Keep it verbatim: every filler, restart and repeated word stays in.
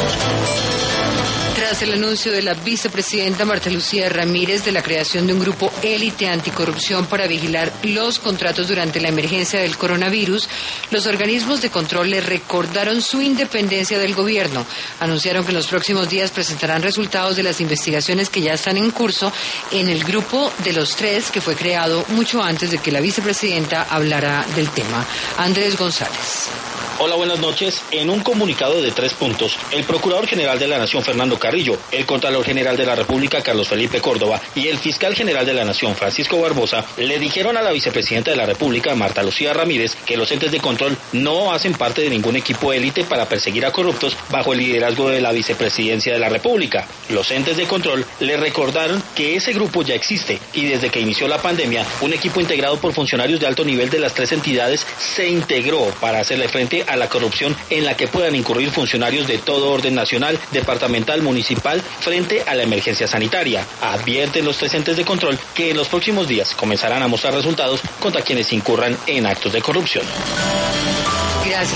Tras el anuncio de la vicepresidenta Marta Lucía Ramírez de la creación de un grupo élite anticorrupción para vigilar los contratos durante la emergencia del coronavirus, los organismos de control le recordaron su independencia del gobierno. Anunciaron que en los próximos días presentarán resultados de las investigaciones que ya están en curso en el grupo de los tres que fue creado mucho antes de que la vicepresidenta hablara del tema. Andrés González. Hola, buenas noches. En un comunicado de tres puntos, el Procurador General de la Nación, Fernando Carrillo, el Contralor General de la República, Carlos Felipe Córdoba, y el Fiscal General de la Nación, Francisco Barbosa, le dijeron a la Vicepresidenta de la República, Marta Lucía Ramírez, que los entes de control no hacen parte de ningún equipo élite para perseguir a corruptos bajo el liderazgo de la Vicepresidencia de la República. Los entes de control le recordaron que ese grupo ya existe y desde que inició la pandemia, un equipo integrado por funcionarios de alto nivel de las tres entidades se integró para hacerle frente a la corrupción en la que puedan incurrir funcionarios de todo orden nacional, departamental, municipal, frente a la emergencia sanitaria. Advierten los tres entes de control que en los próximos días comenzarán a mostrar resultados contra quienes incurran en actos de corrupción. Gracias.